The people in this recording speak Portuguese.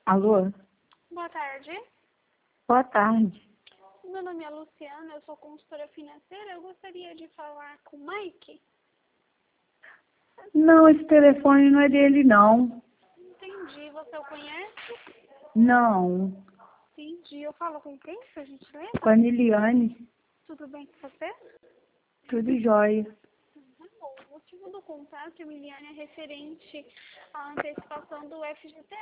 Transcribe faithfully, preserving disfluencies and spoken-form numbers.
Alô? Boa tarde. Boa tarde. Meu nome é Luciana, eu sou consultora financeira. Eu gostaria de falar com o Mike. Não, esse telefone não é dele, não. Entendi. Você o conhece? Não. Entendi. Eu falo com quem, por gentileza? Com a Niliane. Tudo bem com você? Tudo jóia. Tá bom. O motivo do contato, Emiliane, é referente à antecipação do F G T